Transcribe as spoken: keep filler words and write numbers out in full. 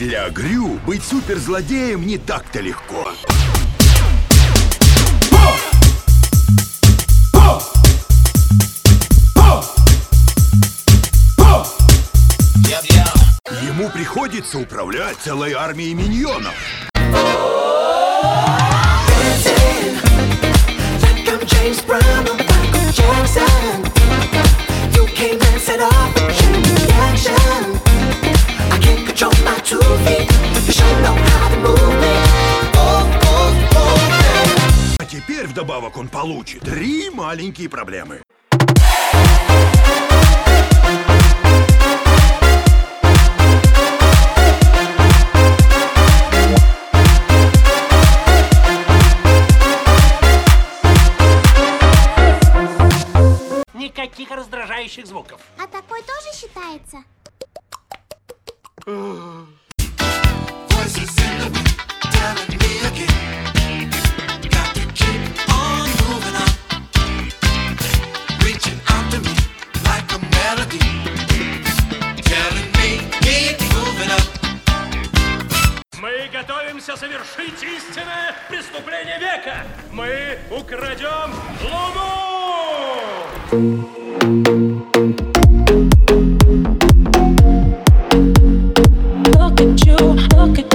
Для Грю быть суперзлодеем не так-то легко. Ему приходится управлять целой армией миньонов. А теперь вдобавок он получит три маленькие проблемы. Никаких раздражающих звуков. А такой тоже считается? Мы готовимся совершить истинное преступление века. Мы украдем Луну! Look at you, look at